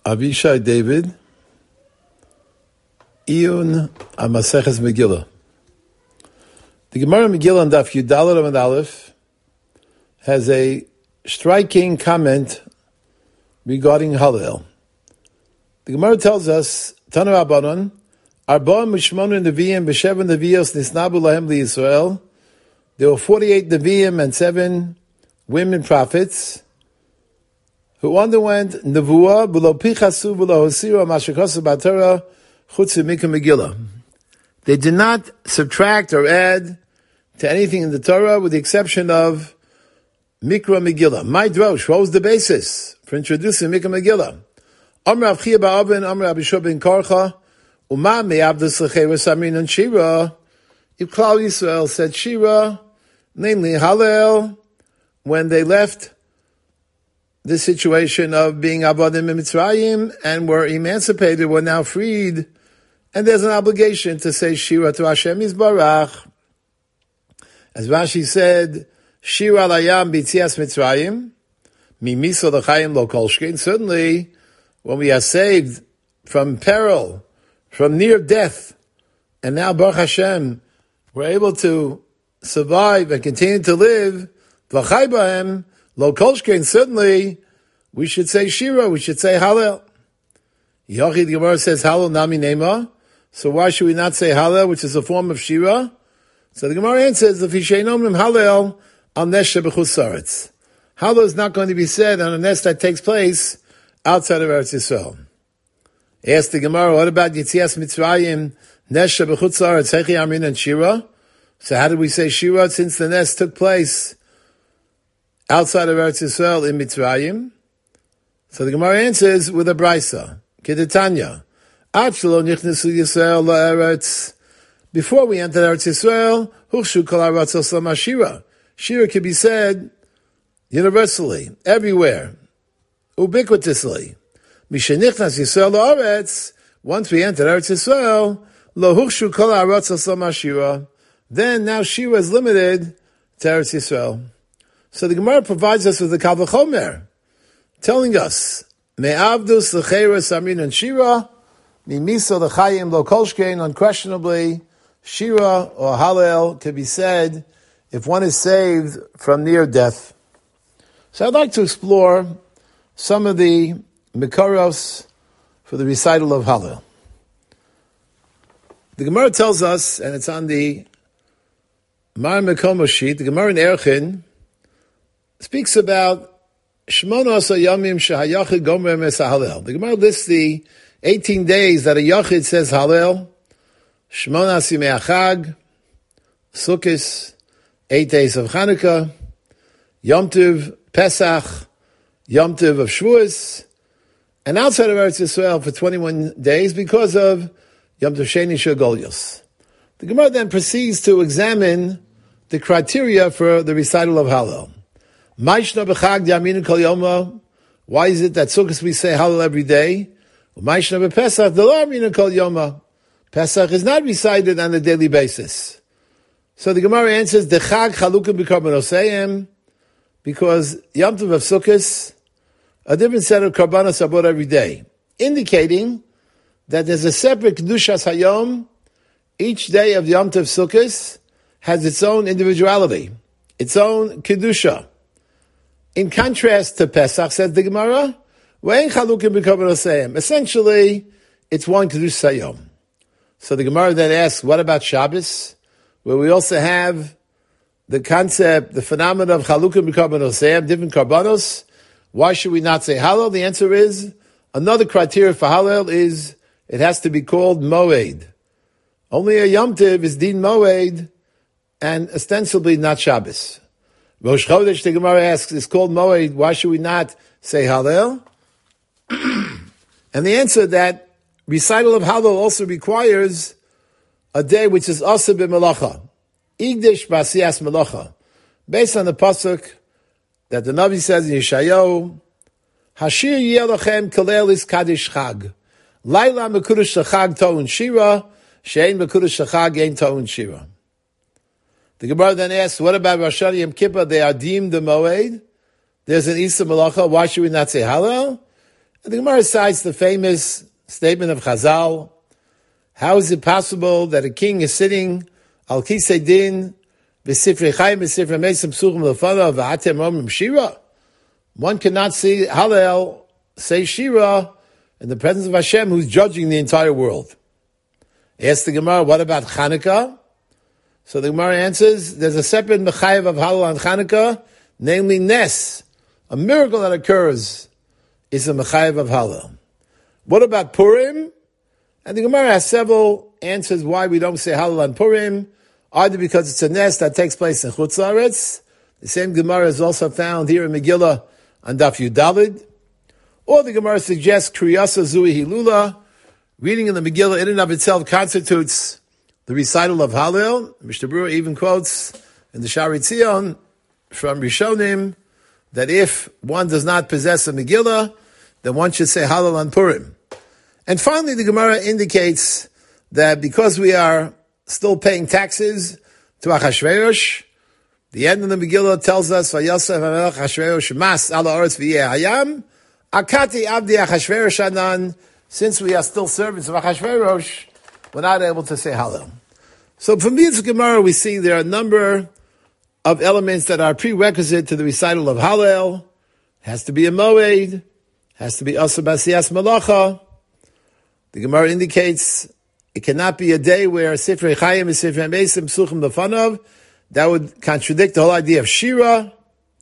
Avishai David, Iyun Amaseches Megillah. The Gemara Megillah on Daf Yudalad Amud Aleph has a striking comment regarding Hallel. The Gemara tells us, Tanu Rabbanan, Arba Mishmonu Nevi'im B'Sheva Nevi'os Nisnabu Lahem LiYisrael. There were 48 Nevi'im and 7 women prophets who underwent Nevuah, B'lo Pichasu, B'lo Hosiru, Mashakasu B'Torah, Chutz Mika Megillah. They did not subtract or add to anything in the Torah with the exception of Mikra Megillah. My Drosh, what was the basis for introducing Mikra Megillah? Amr Rav Chia Ba'Oven, Amr Rabbi Shua ben Korcha, Uma Me'avdus L'Cheira Samrin and Shira. If Klal Yisrael said Shira, namely Hallel, when they left the situation of being Avadim in Mitzrayim and were emancipated, were now freed, and there's an obligation to say Shira to Hashem Yisbarach. As Rashi said, Shira Layam B'tzias Mitzrayim, Mimiso L'Chaim Lo Kol Shkein. Certainly, when we are saved from peril, from near death, and now Baruch Hashem, we're able to survive and continue to live, V'chai B'hem, Lo Kol Shkein, certainly, we should say Shira, we should say Hallel. Yochid Gemara says Hallel Nami Nema, so why should we not say Hallel, which is a form of Shira? So the Gemara answers, if Yisheinomim Hallel, Al Nesh Shebechutz Saretz. Hallel is not going to be said on a nest that takes place outside of Eretz Yisrael. Ask the Gemara, what about Yitzias Mitzrayim, Nesh Shebechutz Saretz, Hechi Amin and Shira? So how did we say Shira since the nest took place outside of Eretz Yisrael in Mitzrayim? So the Gemara answers with a brisa. Kedetanya. Before we entered Eretz Yisrael, Huchshu kol haratzos l'mashira. Shira could be said universally, everywhere, ubiquitously. Mishenichnas Yisrael la'aretz. Once we entered Eretz Yisrael, lo huchshu kol haratzos l'mashira. Then now Shira is limited to Eretz Yisrael. So the Gemara provides us with the Kal V'chomer, telling us, Me'avdus l'cheira samrin and Shira, Mimiso l'chayim lo kol shkein. Unquestionably, Shira or Hallel can be said if one is saved from near death. So I'd like to explore some of the Mikoros for the recital of Hallel. The Gemara tells us, and it's on the Mar Mekomo sheet, the Gemara in Erchin speaks about Shmona Asa Yamim Shehayachid Gomer Mes Hallel. The Gemara lists the 18 days that a Yachid says Hallel. Shmona Simei Achag, Sukkos, 8 days of Chanukah, Yom Tov, Pesach, Yom Tov of Shavuos, and outside of Eretz Yisrael for 21 days because of Yom Tov Sheni Shel Golios. The Gemara then proceeds to examine the criteria for the recital of Hallel. Maishna b'chag d'aminu kol yoma. Why is it that Sukkot we say Hallel every day? Maishna b'Pesach d'lo aminu kol yoma. Pesach is not recited on a daily basis. So the Gemara answers, Dechag chalukim b'karbanosayim, because Yom Tov of Sukkot, a different set of karbanos are brought every day, indicating that there's a separate Kedushas Hayom. Each day of Yom Tov Sukkot has its own individuality, its own Kedusha. In contrast to Pesach, says the Gemara, essentially, it's one Kedushas Hayom. So the Gemara then asks, what about Shabbos, where we also have the concept, the phenomenon of Chalukim b'Karbanosayim, different Karbanos? Why should we not say Hallel? The answer is, another criteria for Hallel is, it has to be called Moed. Only a Yom Tov is Din Moed, and ostensibly not Shabbos. Rosh Chodesh, the Gemara asks, is called Moed, why should we not say Hallel? And the answer that recital of Hallel also requires a day which is Asa b'Melacha, Igdish b'Asiyas Melacha, based on the pasuk that the Navi says in Yeshayahu, Hashir Yelochem Kalelis Kaddish Chag, Laila Mekudesh Chag Toun Shira, Shein Mekudesh Chag Ein Toun Shira. The Gemara then asks, what about Rosh Hashanah Yom Kippur? They are deemed the Moed. There's an Isa Malacha. Why should we not say Hallel? And the Gemara cites the famous statement of Chazal. How is it possible that a king is sitting al kisei din v'sifrei chayim v'sifrei mesim psuchim lefanav v'atem omrim shira? One cannot see Hallel say shira in the presence of Hashem, who's judging the entire world. Ask the Gemara, what about Chanukah? So the Gemara answers, there's a separate mechayev of Hallel on Chanukah, namely Nes, a miracle that occurs is a mechayev of Hallel. What about Purim? And the Gemara has several answers why we don't say Hallel on Purim, either because it's a Nes that takes place in Chutz La'aretz. The same Gemara is also found here in Megillah on Daf Yud Daled. Or the Gemara suggests Kriyasa Zui Hilula, reading in the Megillah in and of itself constitutes the recital of Hallel. Mishnah Berurah even quotes in the Shari Tzion from Rishonim that if one does not possess a Megillah, then one should say Hallel on Purim. And finally, the Gemara indicates that because we are still paying taxes to Achashverosh, the end of the Megillah tells us, Vayosef HaMelech Achashverosh mas ala oretz v'yeh hayam, akati abdi Achashverosh anan, since we are still servants of Achashverosh, we're not able to say Hallel. So from this Gemara, we see there are a number of elements that are prerequisite to the recital of Hallel. It has to be a moed, has to be asa b'asiyas malacha. The Gemara indicates it cannot be a day where Sifrei Chayim and Sifrei Mesim Psuchim Lefanav. That would contradict the whole idea of Shira.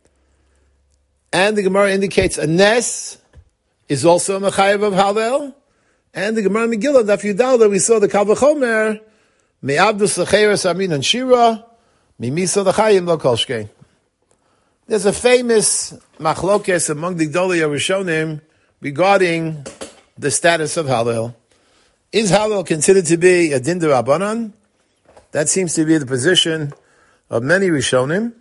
And the Gemara indicates a Nes is also a Mechayev of Hallel. And the Gemara Megillah, Daf Yud Daled, we saw the Kal V'chomer, Me'abdus L'cheres Amin and Shira, Mimisa L'chayim Lo Kol Shkein. There's a famous machlokes among the Gdolei Rishonim regarding the status of Hallel. Is Hallel considered to be a din d'Rabbanan? That seems to be the position of many Rishonim.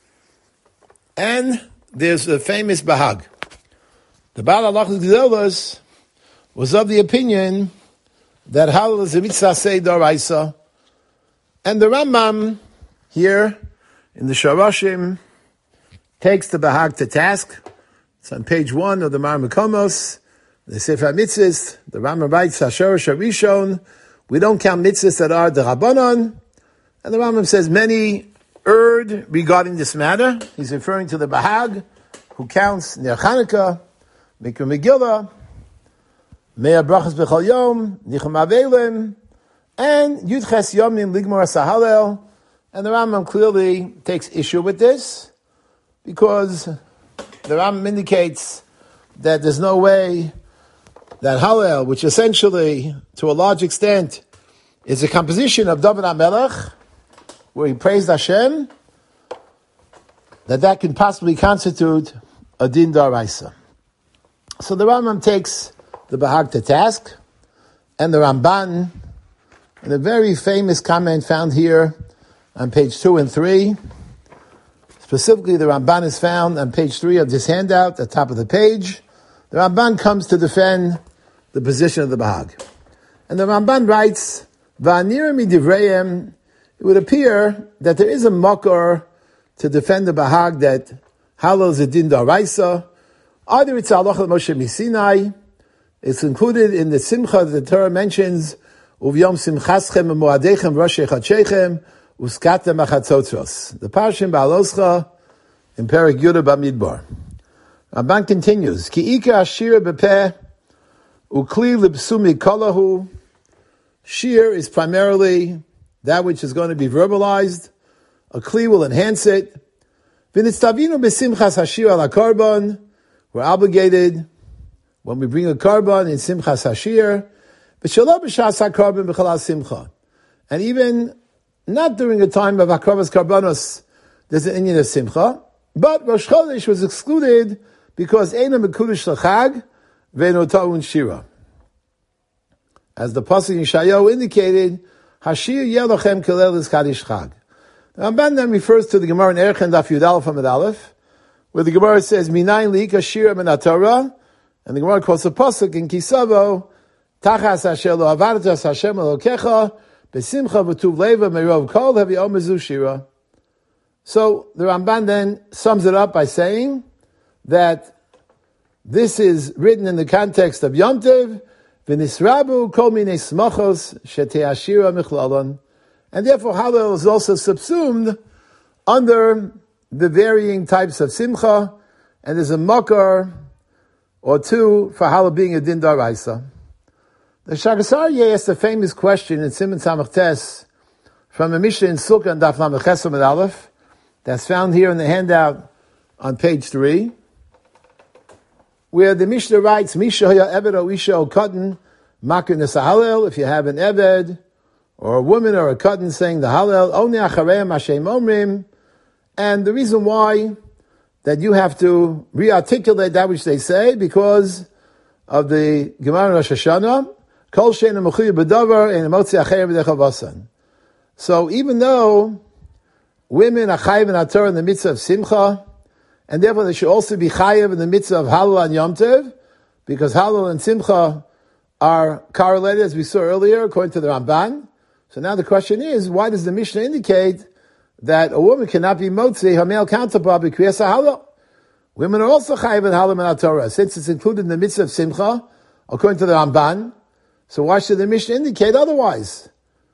And there's a famous Bahag. The Baal Halachos Gedolos was of the opinion that Hallel is a mitzvah sei d'oraisa. And the Rambam here in the Shoroshim takes the Bahag to task. It's on page 1 of the Mar Mekomos. The Sefer Mitzvahs, the Rambam writes, Hashorosh Harishon, we don't count mitzvahs that are the Rabbanon. And the Rambam says many erred regarding this matter. He's referring to the Bahag, who counts Ner Chanukah, Mikra Megillah, Mea Brachas B'chol Yom, Nichum Avelim, and Yud Ches Yomim Ligmor Sahalel. And the Rambam clearly takes issue with this, because the Rambam indicates that there's no way that Hallel, which essentially, to a large extent, is a composition of David HaMelech, where he praised Hashem, that can possibly constitute a din d'oraisa. So the Rambam takes the Bahag to task, and the Ramban, in a very famous comment found here on page 2 and 3, specifically the Ramban is found on page 3 of this handout, the top of the page. The Ramban comes to defend the position of the Bahag. And the Ramban writes, V'anir midivreim, it would appear that there is a makor to defend the Bahag that Hallel is a din d'oraisa. Either it's halacha Moshe Misinai, it's included in the Simcha that the Torah mentions, Uvyom simchaschem u'moadechem rosh echadshechem uskatem achatzotros. The Parshim Ba'aloscha in Perek Yudah Bamidbar. Ramban continues, Ki ika ashira bepeh ukli libsumi kolahu. Shir is primarily that which is going to be verbalized. A kli will enhance it. V'nitztavinu b'simchas hashir ala korban. We're obligated when we bring a korban in simchas hashir. V'shelo b'shas ha-korban b'chalal simcha. And even not during a time of hakrovas korbanos, there's an inyan of simcha. But Rosh Chodesh was excluded because Eina Mekudesh L'chag Ve'eno Ta'un Shira. As the Pasuk in Yeshayahu indicated, Hashir Yelochem Kelel is Kaddish Chag. The Ramban then refers to the Gemara in Erech Daf Yud Aleph Amud Aleph, where the Gemara says, Minayin Li'ika Shira Min HaTorah, and the Gemara quotes a Pasuk in Kisavo, Tachas Asher Lo Avartas Hashem Elokecha, Besimcha V'tuv Leva Merov Kol Hevi Omezu Shira. So the Ramban then sums it up by saying that This is written in the context of Yom Tov, v'nisrabu kol minei smachos sheteashira michlalan, and therefore Hallel is also subsumed under the varying types of simcha, and there's a makar or two for Hallel being a din daraisa. The Shagas Aryeh asked a famous question in Siman Samach Tes from a Mishnah in Sukkah and Daf Lamed Ches Amud Aleph that's found here in the handout on page 3, where the Mishnah writes, Misha haya eved o isha o katan makir nesa Hallel. If you have an eved or a woman or a katan saying the Hallel, oni achareim Hashem omrim, and the reason why that you have to re-articulate that which they say because of the Gemara Rosh Hashanah, kol she'eino mechuyev b'davar ein motzi acher b'dei chavasan. So even though women are chayiv in HaTorah in the mitzvah of simcha, and therefore they should also be chayiv in the mitzvah of Hallel and Yom Tov, because Hallel and simcha are correlated, as we saw earlier, according to the Ramban. So now the question is, why does the Mishnah indicate that a woman cannot be motzi her male counterpart b'kriyas Hallel? Women are also chayiv in Hallel and HaTorah, since it's included in the mitzvah of simcha, according to the Ramban. So why should the Mishnah indicate otherwise?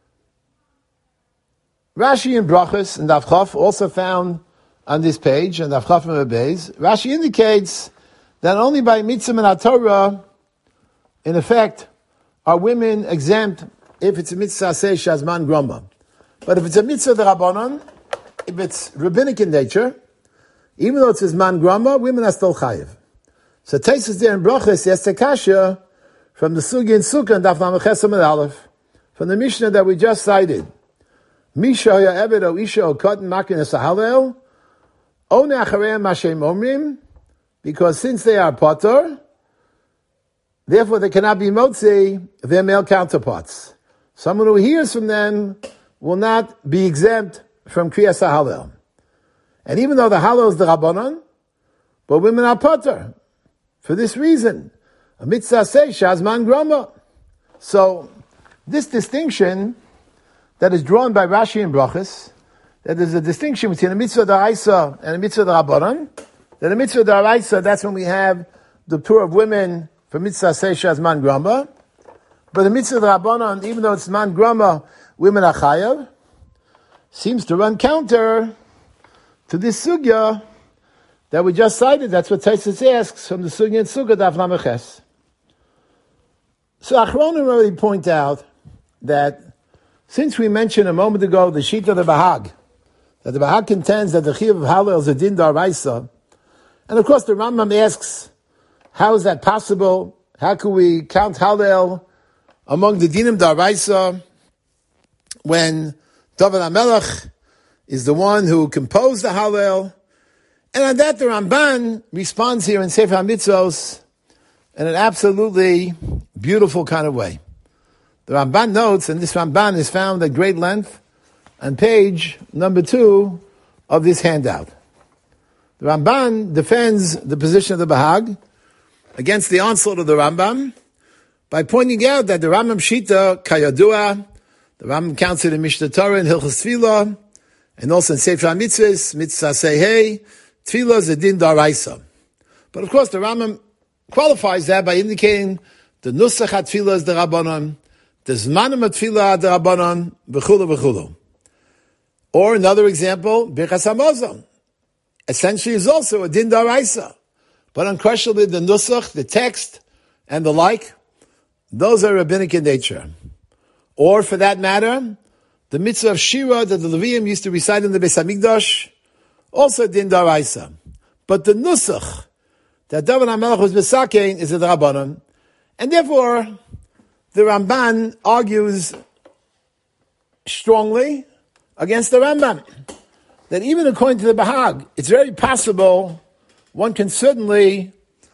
Rashi and Brachos and Daf Chaf also found on this page, and Daf Chaf and Beis, Rashi indicates that only by mitzvah and HaTorah, in effect, are women exempt if it's a mitzvah aseh shazman grama. But if it's a mitzvah d'Rabbanan, if it's rabbinic in nature, even though it's a zman grama, women are still chayiv. So Taisus there in Brachos, yes, Tekasha, from the Sugi and Sukkah and Daf Lamed Ches Amud Aleph, from the Mishnah that we just cited, Misha haya eved o isha o katan makir nesa Hallel, oni achareim Hashem omrim, because since they are patur, therefore they cannot be motzi their male counterparts. Someone who hears from them will not be exempt from kriyas Hallel. And even though the Hallel is the Rabbanan, but women are patur. For this reason, a mitzvah say shazman grama. So this distinction that is drawn by Rashi and Brachos, that there's a distinction between a mitzvah d'oraisa and a mitzvah d'Rabbanan, that a mitzvah d'oraisa, that's when we have the tour of women for mitzvah say shazman grama, but the mitzvah d'Rabbanan, even though it's man grama, women are chayav, seems to run counter to this sugya that we just cited. That's what Taisus asks from the sugya and Sukkah Daf Lamed Ches. So Achronim already point out that since we mentioned a moment ago the sheet of the Bahag, that the Bahag contends that the Chiyuv of Hallel is a din d'oraisa, and of course the Rambam asks, how is that possible? How can we count Hallel among the dinim d'oraisa when David HaMelech is the one who composed the Hallel? And on that the Ramban responds here in Sefer HaMitzvos in an absolutely beautiful kind of way. The Ramban notes, and this Ramban is found at great length on page number 2 of this handout. The Ramban defends the position of the Bahag against the onslaught of the Rambam by pointing out that the Rambam Shita, Kayadua, the Rambam counts it in Mishnah Torah and Hilchos Tefillah, and also in Sefer HaMitzvos, Mitzvah Sehei, Tefillah is a din d'oraisa. But of course the Rambam qualifies that by indicating the Nusach HaTefillah is the Rabbanon, the Zmanim HaTefillah the Rabbanon, v'chulu v'chulu. Or another example, Birchas HaMazon, essentially is also a din d'oraisa. But unquestionably the Nusach, the text, and the like, those are rabbinic in nature. Or for that matter, the mitzvah of Shira that the Levium used to recite in the Beis HaMikdash, also din d'oraisa. But the Nusach that David HaMelech was besakein is a Rabbanon. And therefore, the Ramban argues strongly against the Rambam. That even according to the Bahag, it's very possible one can certainly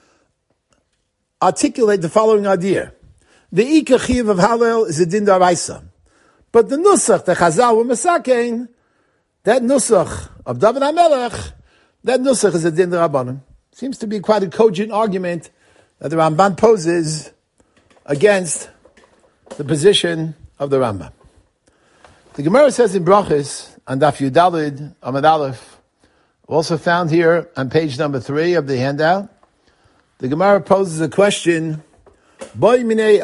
articulate the following idea. The Ika Chiyuv of Hallel is a din d'oraisa. But the Nusach, the Chazal were mesakein, that Nusach of David HaMelech, that Nusach is a din d'Rabbanan. Seems to be quite a cogent argument that the Ramban poses against the position of the Rambam. The Gemara says in Brachos, on Daf Yudalid, Amud Aleph, also found here on page number 3 of the handout, The Gemara poses a question. What's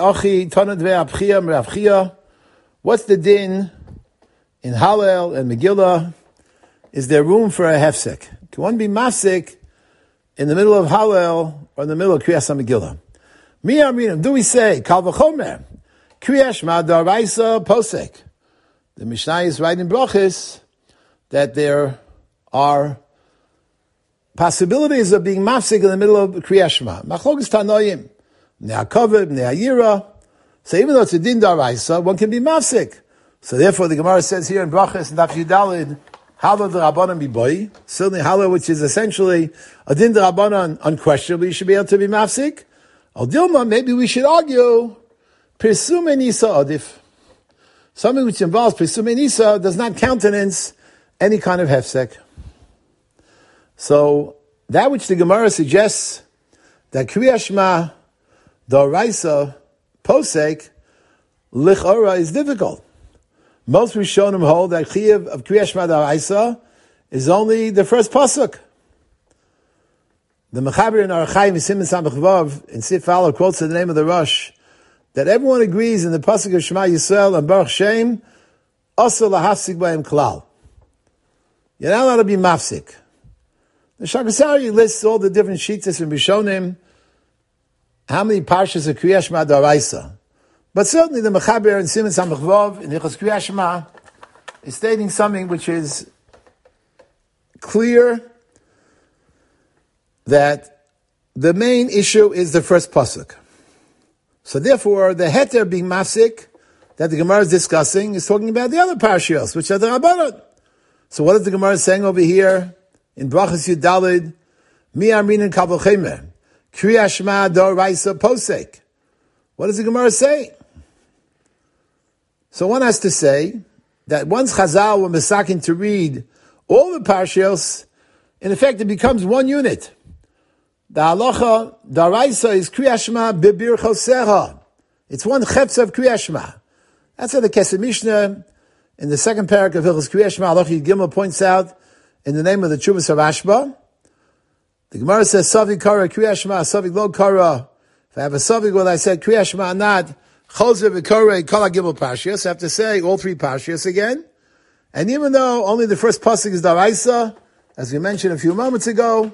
the din in Hallel and Megillah? Is there room for a hefsek? Can one be mafsik in the middle of Hallel or in the middle of Kriyas HaMegillah? Do we say, Kal v'chomer, Kriyash ma daraisa posek? The Mishnah is right in Brachis that there are possibilities of being mafsik in the middle of Kriyas Shema. Machlokes Tanoim, Ne'akovid, Ne'ayira. So even though it's a din daraisa, one can be mafsik. So therefore the Gemara says here in Brachis and Daf Yudalid, Halo d'Rabbanan biboy, certainly Halo, which is essentially a din d'Rabbanan unquestionably, you should be able to be mafsik. Al Dilma, maybe we should argue, Pirsume Nisa Adif. Something which involves Pirsume Nisa does not countenance any kind of hefsek. So, that which the Gemara suggests, that Kriyas Shema D'Oraisa Posek, Lichora is difficult. Most Rishonim hold that Chiyuv of Kriyas Shema D'Oraisa is only the first pasuk. The Mechaber in Arachayim Siman Samach Vav in Sif Aleph quotes the name of the Rosh that everyone agrees in the pasuk of Shema Yisrael and Baruch Shem Asur lahafsik b'hem klal. You're not allowed to be mafsik. The Shakasari lists all the different sheets in Rishonim, how many parshas of Kriyas Shema D'Oraisa. But certainly the Mechaber in Siman Samach Vav in Hilchos Kriyas Shema is stating something which is clear, that the main issue is the first pasuk. So therefore, the heter being mafsik that the Gemara is discussing is talking about the other parashiyos, which are the Rabbanot. So what is the Gemara saying over here in Brachas Yudalid? Mi amrin kal v'chomer, Kriyas Shema D'Oraisa posek. What does the Gemara say? So one has to say that once Chazal were mesakin to read all the parashiyos, in effect it becomes one unit. The halacha D'Oraisa is Kriyas Shema bibir choseha. It's one chetz of Kriyas Shema. That's how the Kesef Mishnah in the second parak of Hilchos Kriyas Shema Halacha Gimel points out in the name of the Tshuvas of Rashba. The Gemara says Savik Kara Kriyas Shema, Savik Lo Kara. If I have a Savik where I said Kriyas Shema not Choser v'Kara Kol Gimel Parshiyos, I have to say all three Parshiyos again. And even though only the first pasuk is D'Oraisa, as we mentioned a few moments ago,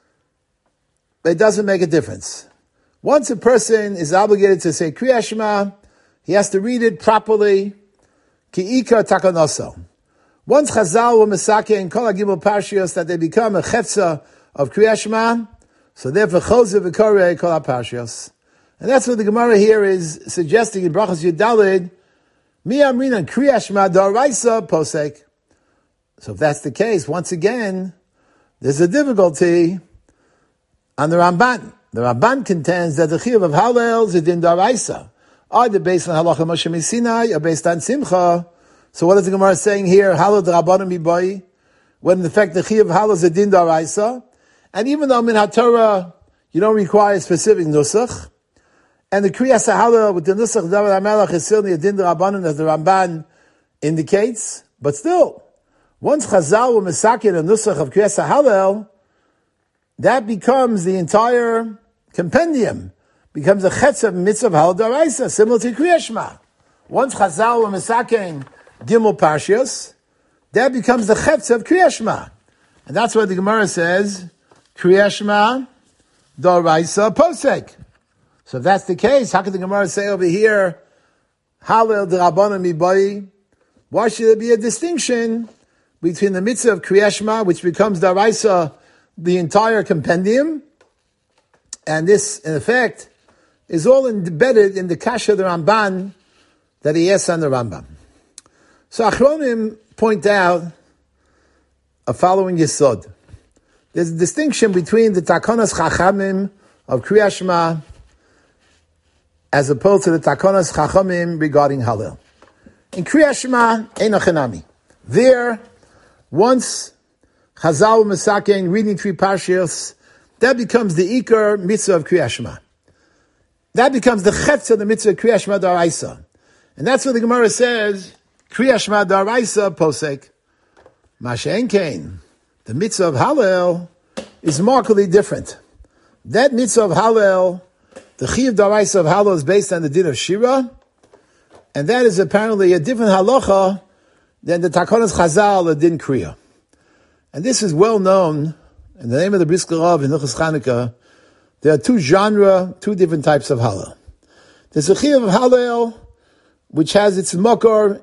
it doesn't make a difference. Once a person is obligated to say Kriyas Shema, he has to read it properly. Ki ikar takanoso. Once Chazal were mesake in Kol HaGimel Parshiyos that they become a chetza of Kriyas Shema, so therefore Choser v'Korei Kol HaParshiyos. And that's what the Gemara here is suggesting in Brachas Yudalid, Mi amrinan Kriyas Shema D'Oraisa posek. So if that's the case, once again, there's a difficulty on the Ramban. The Ramban contends that the Chiyuv of Hallel is a din D'Oraisa. Either based on Halacha Moshe Sinai or based on Simcha. So what is the Gemara saying here? Hallel d'Rabbanan miboy, when in fact the Chiyuv of Hallel is a din D'Oraisa. And even though min HaTorah you don't require a specific nusach, and the Kriyas HaHallel with the nusach David HaMelech is certainly a din D'Rabbanan as the Ramban indicates, but still, once Chazal were mesakin a nusach of Kriyas HaHallel, that becomes the entire compendium, becomes a chetz of mitzvah Hallel D'Oraisa, similar to Kriyas Shema. Once Chazal were mesakin Gimel Parshiyos, that becomes the chetz of Kriyas Shema. And that's why the Gemara says, Kriyas Shema D'Oraisa posek. So if that's the case, how could the Gemara say over here, Hallel d'Rabbanan miboy? Why should there be a distinction between the mitzvah of Kriyas Shema, which becomes D'Oraisa, the entire compendium, and this, in effect, is all embedded in the kasha of the Ramban that he asks on the Rambam. So Achronim point out a following yesod. There's a distinction between the takonas chachamim of Kriyas Shema as opposed to the takonas chachamim regarding Hallel. In Kriyas Shema, ein achanami. There, once Chazal Mesakein reading three parshiyos, that becomes the ikar mitzvah of Kriyas Shema. That becomes the chetz of the mitzvah of Kriyas Shema D'Oraisa. And that's what the Gemara says, Kriyas Shema D'Oraisa posek. Mashen Kain. The mitzvah of Hallel is markedly different. That mitzvah of Hallel, the Chiyuv D'Oraisa of Hallel is based on the din of Shira, and that is apparently a different halacha than the Takonas Chazal, the din Kriya. And this is well known in the name of the Brisker Rav in Hilchos Chanukah. There are two different types of Hallel. There's a Chiyuv of Hallel, which has its makor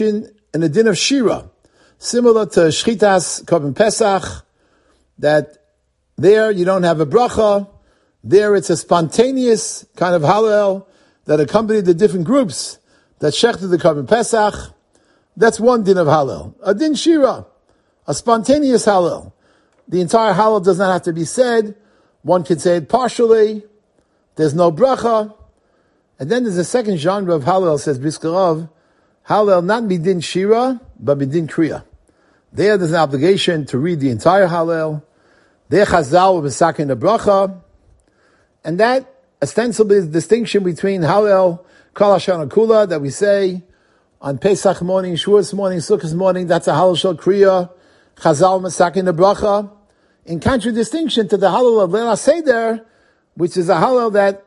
in a din of Shira, similar to Shchitas Korban Pesach, that there you don't have a bracha. There it's a spontaneous kind of Hallel that accompanied the different groups that shechted the Korban Pesach. That's one din of Hallel. A din Shira, a spontaneous Hallel. The entire Hallel does not have to be said. One can say it partially. There's no bracha. And then there's a second genre of Hallel, says Brisker Rav, Hallel not midin Shira, but midin Kriya. There's an obligation to read the entire Hallel. There Chazal will be in the bracha. And that ostensibly is the distinction between Hallel, Kol Hashana Kula, that we say on Pesach morning, Shavuos morning, Sukkot morning, that's a Hallel Shel Kriya. Chazal Masak in the bracha. In contradistinction to the Hallel of Leil HaSeder, which is a Hallel that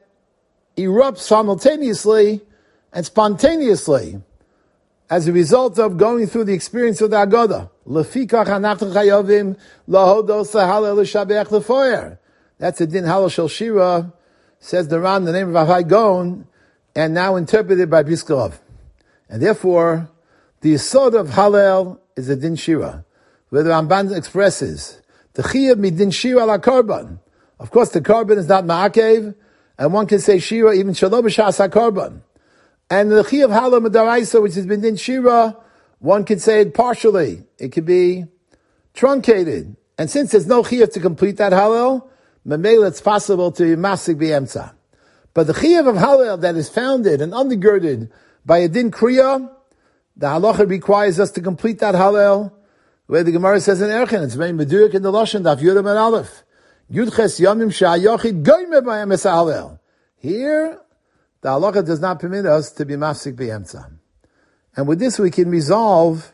erupts simultaneously and spontaneously as a result of going through the experience of the Haggadah. Lefikach anachnu chayavim lahodos lahalel l'shabeach lefoyer. That's a din Hallel Shel Shira, says the Ran, the name of Avai Gaon, and now interpreted by Brisker Rav. And therefore, the yesod of Hallel is a din Shira, where the Ramban expresses the chiyuv midin Shira la korban. Of course, the korban is not ma'akev, and one can say Shira even shalom b'shas ha-korban. And the chiyuv Hallel Midaraisa, which has been din Shira, one can say it partially. It could be truncated. And since there's no chiyuv to complete that Hallel, memela it's possible to masik b'emtza. But the chiyuv of Hallel that is founded and undergirded by a din Kriya, the halacha requires us to complete that Hallel, where the Gemara says in Erchen, it's very medurik in the Lashon, Daf Yud and Aleph. Yudches Yomim Sha'ayochid Goyme B'Hem Es Hallel. Here, the halacha does not permit us to be mafsik b'emtza. And with this we can resolve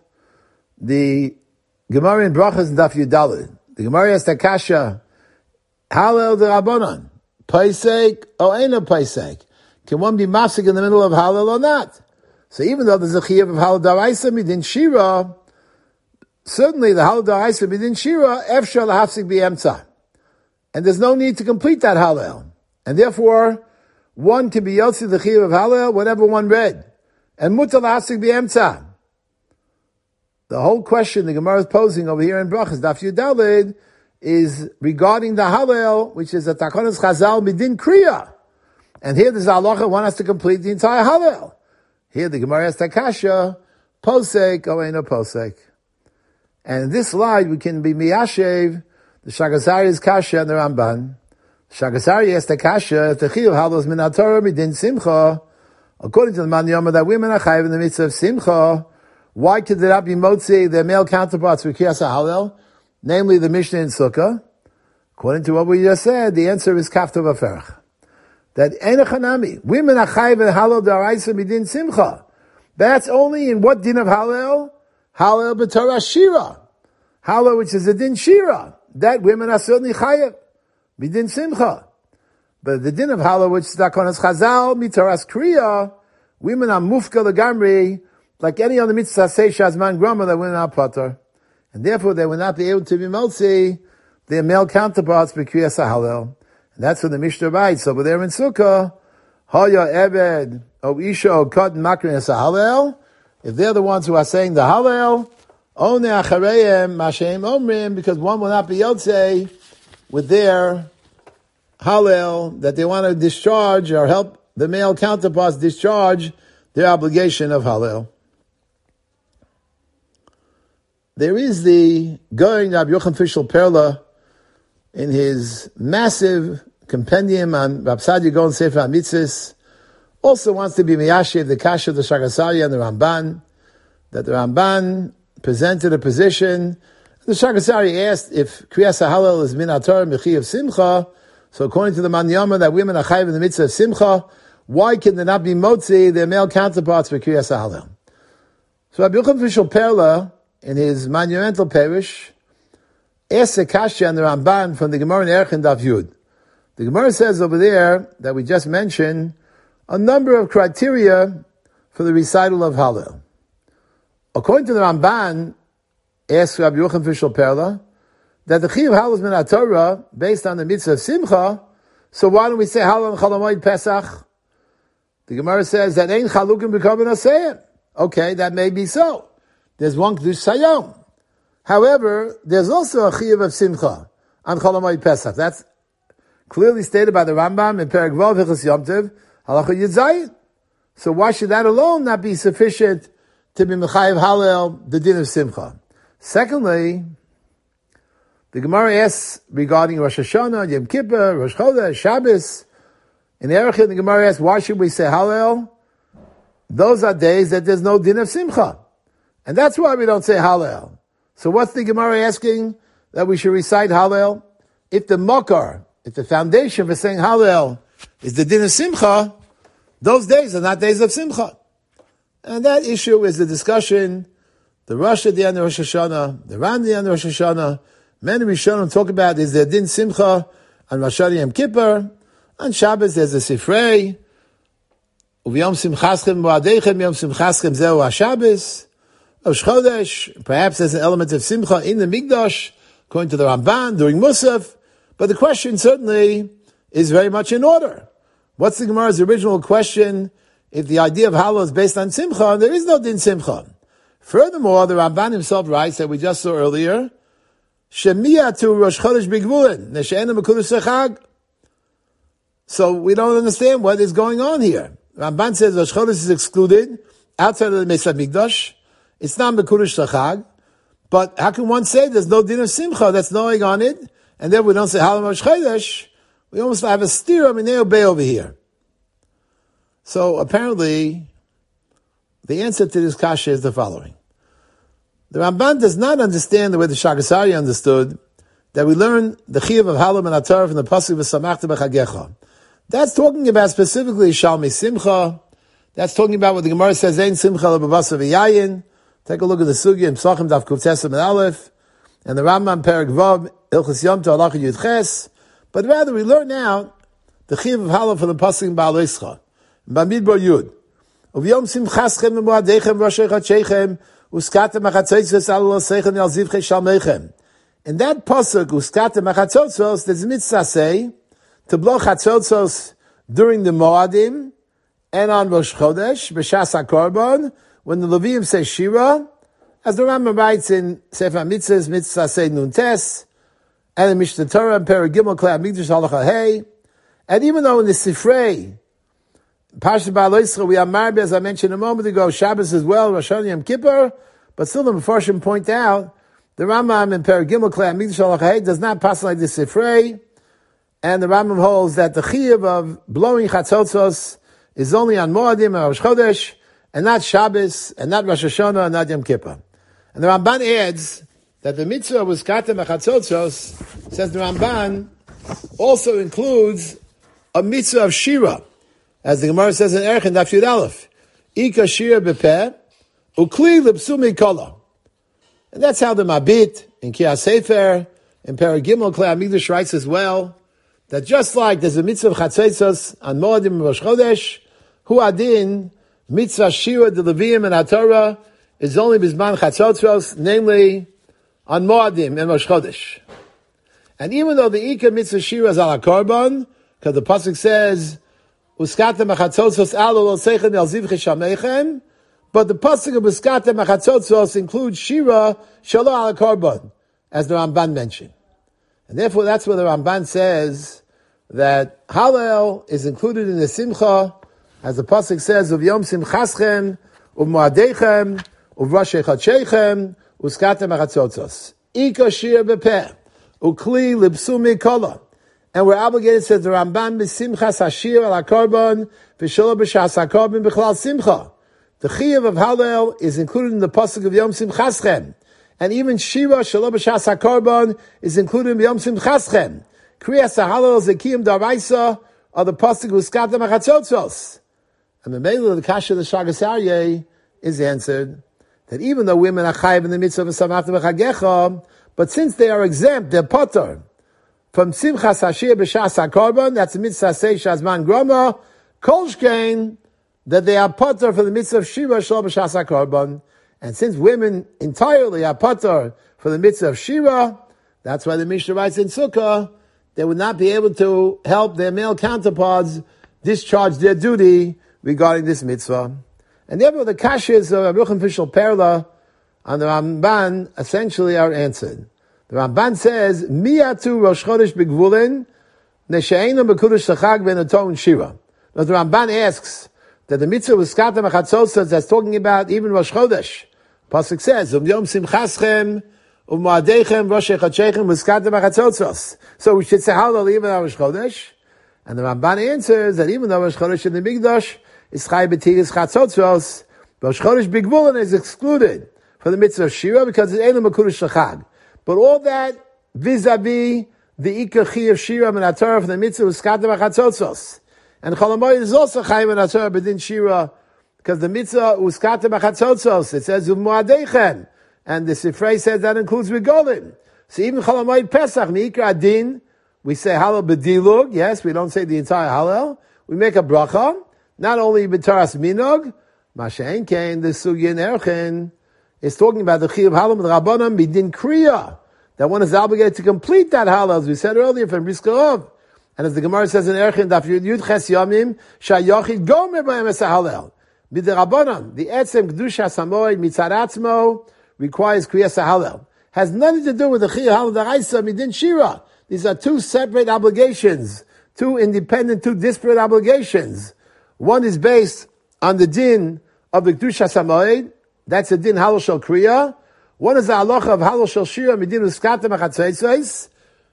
the Gemara in Brachas and Daf Yudalid. The Gemara has the kasha, Hallel the Rabbanon, Paisek or Eina Paisek. Can one be mafsik in the middle of Hallel or not? So even though there's a chiyuv of Hallel D'Oraisa midin Shira, certainly the Hallel D'Oraisa midin Shira, efshar lahafsik b'emtza. And there's no need to complete that Hallel. And therefore, one can be yotzi the chiyuv of Hallel, whatever one read. And mutar lahafsik b'emtza. The whole question the Gemara is posing over here in Brachas, Daf Yudalid, is regarding the Hallel, which is a Takonas Chazal midin Kriya. And here there's a halacha, one has to complete the entire Hallel. Here the Gemara has Takasha, Posek, or Eino Posek. And in this slide we can be Miyashev, the Shagazari's Kasha and the Ramban. Shagazari has the Kasha, if the Chiyuv Hallel is min haTorah midin Simcha, according to the Man Yoma, that women are chayiv in the mitzvah of Simcha, why could there not be motzi their male counterparts for Kriyas Hallel, namely the Mishnah in Sukkah? According to what we just said, the answer is Kaftav Aferach. That Enochanami, women are chayiv in Hallel D'Oraisa midin Simcha. That's only in what din of Hallel? Hallel b'Torah Shira. Hallel, which is a din Shira. That women are certainly chayiv midin Simcha. But the din of Hallel, which is Takonas Chazal mitoras Kriya, women are mufka legamri, like any other mitzvah say shazman grama, that women are pater, and therefore they will not be able to be motzi their male counterparts b'kriyas Hallel. And that's what the Mishnah writes over there in Sukkah. Haya Eved O Isha O Katan Makriyas Hallel. If they're the ones who are saying the Hallel, One achareim mashem omrim, because one will not be yotzei with their Hallel that they want to discharge or help the male counterparts discharge their obligation of Hallel. There is the going Rabbi Yochanan Fishel Perla in his massive compendium on Rab Sadia Gaon Sefer HaMitzvos, also wants to be miyashiv the kasha of the Shagasari and the Ramban, that the Ramban presented a position. The Shagasari asked if Kriyas HaHallel is min haTorah mechi of Simcha. So according to the Man Yoma, that women are chayiv in the mitzvah of Simcha, why can they not be motzi their male counterparts for Kriyas HaHallel? So Rabbi Yochanan Fishel Perla, in his monumental parish, asked a kasha and the Ramban from the Gemara in Erech and Daf Yud. The Gemara says over there that we just mentioned a number of criteria for the recital of Hallel. According to the Ramban, asks Rabbi Yochanan Fishel Perla, that the Chiyuv Hallel is min HaTorah based on the mitzvah of Simcha, so why don't we say Hallel and Chol Hamoed Pesach? The Gemara says that ain't Chalukim b'Korban Asayim. Okay, that may be so. There's one Kedush Sayom. However, there's also a Chiyuv of Simcha on Chol Hamoed Pesach. That's clearly stated by the Rambam in Perek Vav Hilchos Yom Tov, Halacha Yud Zayin. So why should that alone not be sufficient to be Mechayev Hallel, the din of Simcha? Secondly, the Gemara asks regarding Rosh Hashanah, Yom Kippur, Rosh Chodesh, Shabbos. In the Erechim, the Gemara asks, why should we say Hallel? Those are days that there's no din of Simcha. And that's why we don't say Hallel. So what's the Gemara asking that we should recite Hallel? If the Makar, if the foundation for saying Hallel is the din of Simcha, those days are not days of Simcha. And that issue is the discussion, the Rosh at the end of Rosh Hashanah, the Ran at the end of Rosh Hashanah. Many Rishonim talk about is there din Simcha on Rosh Hashanah Yom Kippur. On Shabbos there's a Sifrei. Uv'yom Simchaschem Mo'adeichem Yom Simchaschem Zeu HaShabbos. Rosh Chodesh, perhaps there's an element of Simcha in the Mikdash, according to the Ramban, during Musaf. But the question certainly is very much in order. What's the Gemara's original question? If the idea of Hallel is based on Simcha, there is no din Simcha. Furthermore, the Ramban himself writes that we just saw earlier, Shemiyah to Rosh Chodesh B'Gvulin, Neshe'ena Mekudesh Chag. So we don't understand what is going on here. Ramban says Rosh Chodesh is excluded outside of the Mesa Mikdash. It's not Mekudesh Chag. But how can one say there's no din of Simcha that's knowing on it, and then we don't say Hallel Rosh Chodesh? We almost have a steer of Minei Obey over here. So apparently, the answer to this kasha is the following. The Ramban does not understand the way the Shagas Aryeh understood that we learn the Chiyuv of Hallel and HaTorah from the Pasuk V'samachta b'chagecha. That's talking about specifically Shalmei Simcha. That's talking about what the Gemara says, Ein Simcha l'bavasa v'yayin. Take a look at the Sugya in Psachim Daf Kuf Tes and Aleph, and the Rambam Perek Vav Hilchos Yom Tov Halacha Yud Ches. But rather we learn now the Chiyuv of Hallel from the Pasuk in Ba'al Yischa. Bamidbar Yud. Uv'yom simchaschem v'mo'adeichem v'roshei chadshechem uskatem achatzotzos al l'osechem yal zivchei shalmeichem. In that pasuk, uskatem achatzotzos, there's a mitzvah say to blow chatzotzos during the Moadim and on Rosh Chodesh b'shas HaKorban when the Leviim say Shira, as the Rambam writes in Sefer Mitzvahs, mitzvah say Nun Tes, and in Mishnah Torah and Perek Gimel Klei Hamikdash Halacha Hey, and even though in the Sifrei Parshat Ba'al Yisra, we have Marbe, as I mentioned a moment ago, Shabbos as well, Rosh Hashanah Yom Kippur, but still the Mefarshim point out, the Rambam in Perek Gimel Klei Hamikdash Halacha Hey does not pass like the Sifrei, and the Rambam holds that the Chiyuv of blowing Chatzotzos is only on Moadim and Rosh Chodesh, and not Shabbos, and not Rosh Hashanah, and not Yom Kippur. And the Ramban adds that the mitzvah was Katem HaChatzotzos, says the Ramban, also includes a mitzvah of Shira, as the Gemara says in Erech and Daf Yud Aleph, Ika Shira B'Peh, Ukli L'Psumi Kola. And that's how the Mabit, in Ki Sefer, in Perek Gimel Klei Hamikdash writes as well, that just like there's a mitzvah of Chatzotzos on Moadim and Rosh Chodesh, Hu Adin, mitzvah Shira, the Leviim and HaTorah, is only Bizman Chatzotzos, namely on Moadim and Rosh Chodesh. And even though the Ika mitzvah Shira is al HaKorban, because the Pasuk says, Uskatem HaChatzotzos alo lo seichem yal zivchei shameichem, but the Pasuk of Uskatem HaChatzotzos includes Shira shalo al HaKorban, as the Ramban mentioned. And therefore that's where the Ramban says that Hallel is included in the Simcha, as the Pasuk says, Uv'yom simchaschem, uv'moadeichem, uv'roshei chadshechem, uskatem HaChatzotzos. Ika shir b'peh, ukli l'psumi kola. And we're obligated, says the Ramban, b'simchas hashir al HaKorban, v'sholo b'shas HaKorban b'chlal simcha. The Chiyuv of Hallel is included in the Pasuk of Yom Simchaschem. And even Shira shelo b'shas HaKorban is included in Yom Simchaschem. Kriyas HaHallel Zekiyim Daraisa are the Pasuk uskatem HaChatzotzos. And the Mele of the Kasha of the Shagas Aryeh is answered that even though women are chayiv in the mitzvah of Samachta B'Chagecha, but since they are exempt, they're potter from Simchas Hashir b'Shas HaKorban, that's the mitzvah say Shazman Groma, Kolshkein, that they are potter for the mitzvah of Shira Shal b'Shas HaKorban. And since women entirely are potter for the mitzvah of Shira, that's why the Mishnah writes in Sukkah, they would not be able to help their male counterparts discharge their duty regarding this mitzvah. And therefore the kashas of Ruchim Fishel Perla on the Ramban essentially are answered. The Ramban says, Miyatu Rosh Chodesh B'Gvulin, Neshe'enu B'Kudosh Shachag V'Naton Shira. But the Ramban asks that the mitzvah with Skatam HaChatzosas that's talking about even Rosh Chodesh. Pasuk says, Yom Simchaschem, U'Moadechem, Rosh Echadshechem, with Skatam HaChatzosas. So we should say Hallel even on Rosh Chodesh. And the Ramban answers that even though Rosh Chodesh in the Mikdash is Chai B'Tigas Chatzotzos, Rosh Chodesh B'Gvulin is excluded for the mitzvah of Shira because it's Einu B'Kudosh Shachag. But all that vis-a-vis the Ikar of Shira and Torah for the mitzvah of Skatam HaChatzotzos. And Chol HaMoed is also Chayim and Torah b'din Shira because the mitzvah Uskatam HaChatzotzos, it says U'Moadechem. And the Sifrei says that includes Regolim. So even Chol HaMoed Pesach, Mi'ikar Adin, we say Hallel B'dilug, yes, we don't say the entire Hallel. We make a bracha, not only B'taras Minog, Masha'en Kain, the Sugya in Erchen, is talking about the Chiyuv Hallel B'Rabbanan B'din Kriya, that one is obligated to complete that Hallel, as we said earlier from Rizkarov. And as the Gemara says in Erchen, Daf Yud Ches Yomim, Sha'yochid Gomer B'hem Es HaHallel. B'Rabbanan, the Etzem Kedusha Samoid Mitzad Atzmo requires Kriyas HaHallel. Has nothing to do with the Chiyuv Hallel D'Raisa B'din Shira. These are two separate obligations, two independent, two disparate obligations. One is based on the din of the Kedusha Samoid, that's the din Hallel Shel Kriya. One is the halacha of Hallel Shel Shira Midin Uskatam HaChatzotzos.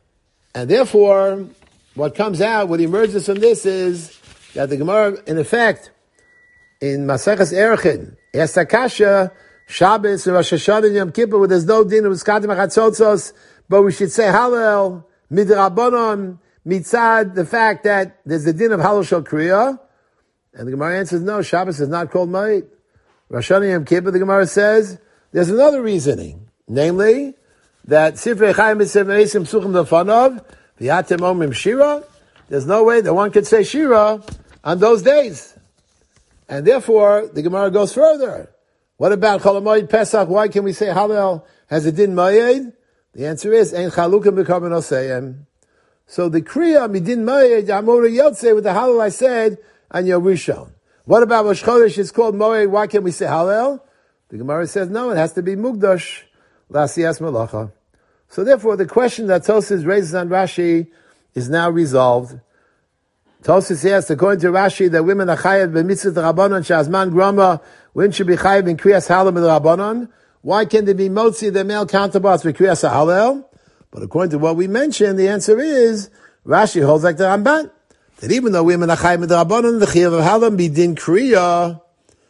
And therefore, what comes out, what emerges from this is that the Gemara, in effect, in Maseches Erchin, asks Akasha, Shabbos, Rosh Hashanah, and Yom Kippur, where there's no din of Uskatam HaChatzotzos, but we should say Hallel, Midrabanon, Mitzad, the fact that there's the din of Hallel Shel Kriya. And the Gemara answers, no, Shabbos is not called Ma'id. Rosh Hashanah Yom Kippur, the Gemara says, there's another reasoning, namely, that Sifrei Chaim is Severesim Psuchim Lefanov, V'yatem Omrim Shira, there's no way that one could say Shira on those days. And therefore, the Gemara goes further. What about Chol HaMoed Pesach? Why can we say Hallel has a din Ma'id? The answer is, Ein Chalukim B'Korban Oseyim. So the Kriya Midin Ma'id, Amor Yotze, with the Hallel I said, on Yom Rishon. What about Rosh Chodesh? It's called Moed. Why can't we say Hallel? The Gemara says no, it has to be Mugdash, La'asiyas Malacha. So therefore, the question that Tosfos raises on Rashi is now resolved. Tosfos says, according to Rashi, that women are chayav b'mitzvah Rabbanon shazman grama, women should be chayav in Kriyas Hallel Rabbanon. Why can they be motzi their male counterparts for Kriyas Hallel? But according to what we mentioned, the answer is Rashi holds like the Ramban. That even though women are chayav Rabbanon, the chiyuv of Hallel bidin Kriya,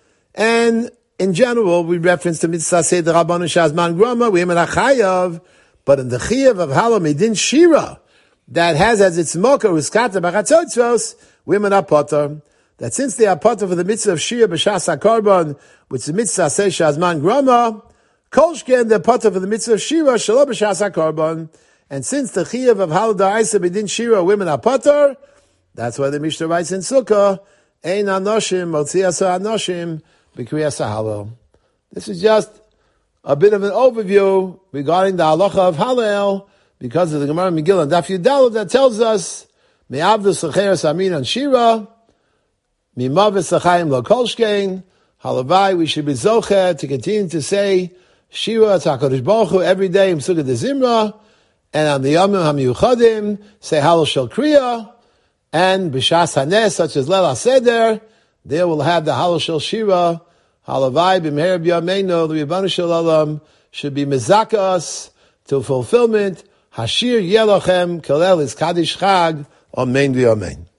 and in general, we reference to mitzvah say the Rabbanon shazman grama, women are chayav, but in the chiyuv of Hallel midin Shira, that has as its mocha uskata b'chatzotzos, women are potter. That since they are potter for the mitzvah of Shira b'shas hakorban, which the mitzvah say shazman grama, kolshken they're potter for the mitzvah of Shira shelo b'shas hakorban. And since the chiyuv of Hallel da'isa midin Shira, women are potter, that's why the Mishnah writes in Sukkah, ein anoshim motzias anoshim b'kriyas Hallel. This is just a bit of an overview regarding the halacha of Hallel, because of the Gemara Megillah Daf Yudalad that tells us me'avdus l'cheres amin on Shira, mimavis l'chaim lo kolshkein. Halavai, we should be zocher to continue to say Shira Tzakadosh Baruch Hu every day in Sukkot de Zimra, and on the Yomim HaMiyuchadim say Hallel Shel Kriya, and b'shas hanes such as Leil HaSeder, there will have the Hallel Shel Shira. Halavai b'meher b'yameinu, the Ribbanu Shel Olam should be mezakas to fulfillment. Hashir Yelochem Kalel is Kaddish Chag, Amen v'Amen.